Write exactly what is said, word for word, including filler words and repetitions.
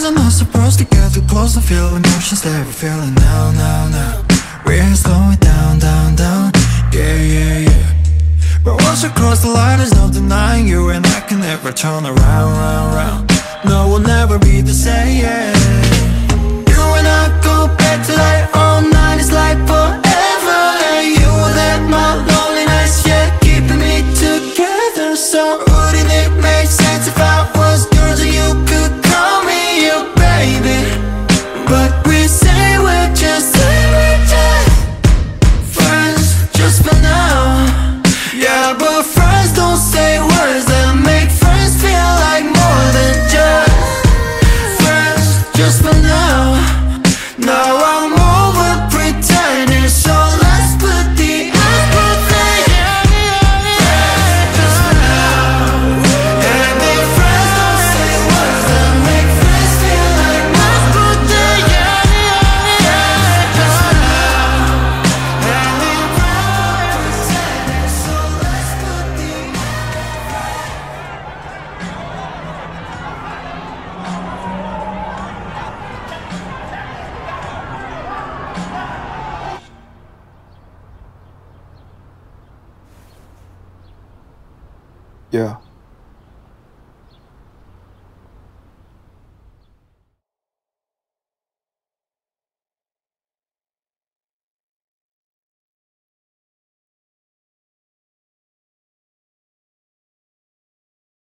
I'm not supposed to get too close to feel emotions that we're feeling now, now, now. We're slowing down, down, down, yeah, yeah, yeah. But once you cross the line, there's no denying you, and I can never turn around, round, round. No, we'll never be the same, yeah. You and I go back to like all night, it's like forever. And you let my loneliness, yeah, keeping me together. So wouldn't it make sense if I was yours and you could call me your baby? But we say we're just, say we're just friends, just for now. Yeah, but friends don't say words that make friends feel like more than just friends, just for now. Now I'm over pretending, so let's put the everything just for now. And if friends don't say words that make friends feel like more than just for now. And if friends pretending, so let's put the Yeah.